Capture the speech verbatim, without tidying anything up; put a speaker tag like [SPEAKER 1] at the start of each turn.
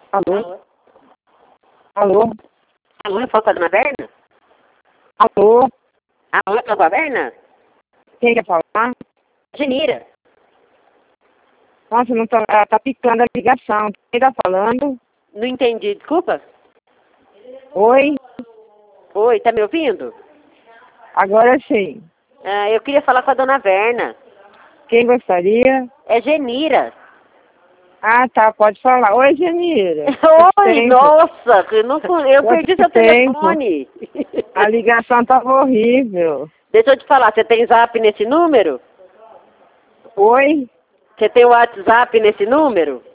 [SPEAKER 1] Alô? Alô?
[SPEAKER 2] Alô, eu falo com a dona Berna?
[SPEAKER 1] Alô?
[SPEAKER 2] Alô, eu falo com a Berna?
[SPEAKER 1] Quem quer falar?
[SPEAKER 2] Genira.
[SPEAKER 1] Nossa, não tô, ela tá picando a ligação. Quem tá falando?
[SPEAKER 2] Não entendi, desculpa.
[SPEAKER 1] Oi?
[SPEAKER 2] Oi, tá me ouvindo?
[SPEAKER 1] Agora sim.
[SPEAKER 2] Ah, eu queria falar com a dona Berna.
[SPEAKER 1] Quem gostaria?
[SPEAKER 2] É Genira.
[SPEAKER 1] Ah, tá, pode falar. Oi, Genira.
[SPEAKER 2] Oi, nossa, eu, não, eu
[SPEAKER 1] Quanto
[SPEAKER 2] perdi seu
[SPEAKER 1] tempo?
[SPEAKER 2] telefone.
[SPEAKER 1] A ligação tava horrível.
[SPEAKER 2] Deixa eu te falar, você tem zap nesse número?
[SPEAKER 1] Oi?
[SPEAKER 2] Você tem WhatsApp nesse número?